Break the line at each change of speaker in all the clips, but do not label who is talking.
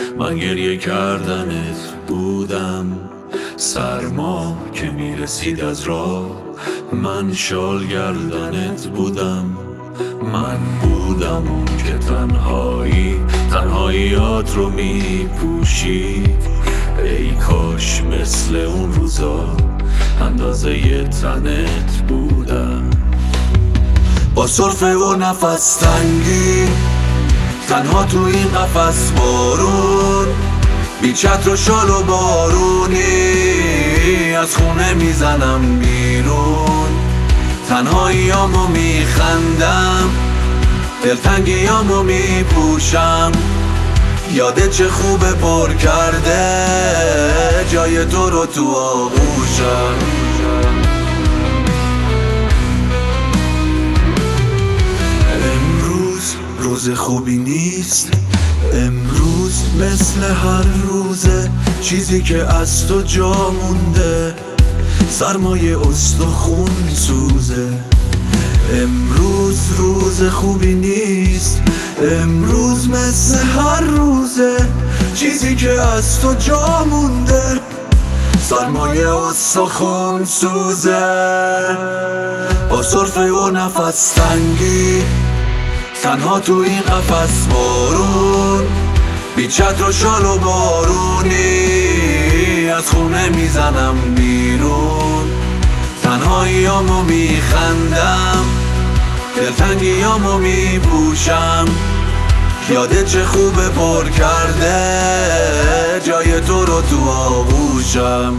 من گریه کردنت بودم، سرما که میرسید از راه من شال گردنت بودم. من بودم اون که تنهاییات رو میپوشید. ای کاش مثل اون روزا اندازه ی تنت بودم. با سرفه و نفس تنگی تنها تو این قفس بارون، بی چتر و شال و بارونی از خونه میزنم بیرون. تنهاییامو میخندم، دلتنگیامو میپوشم. یادت چه خوبه پر کرده جای تو رو تو آغوشم. امروز روز خوبی نیست، امروز مثل هر روزه، چیزی که از تو جا مونده سرمایه استخون سوزه. امروز روز خوبی نیست، امروز مثل هر روزه، چیزی که از تو جا مونده سرمایه استخون سوزه. با سرفه و نفس تنگی تنها تو این قفس بارون، بی چتر و شال و بارونی از خونه میزنم بیرون. تنهاییامو میخندم، دلتنگیامو میپوشم. یادت چه خوبه پر کرده جای تو رو تو آغوشم.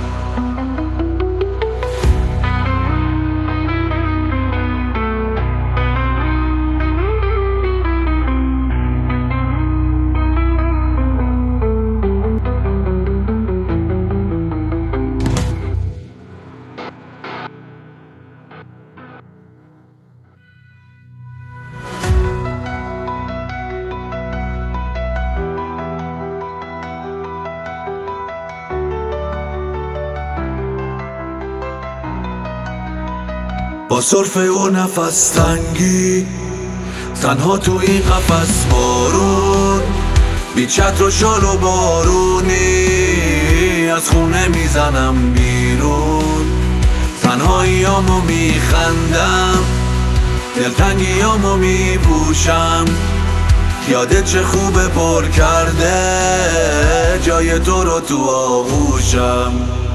با سرفه و نفس تنگی تنها تو این قفس بارون، بی چتر و شال و بارونی از خونه میزنم بیرون. تنهاییامو میخندم، دلتنگیامو میپوشم. یادت چه خوبه پر کرده جای تو رو تو آغوشم.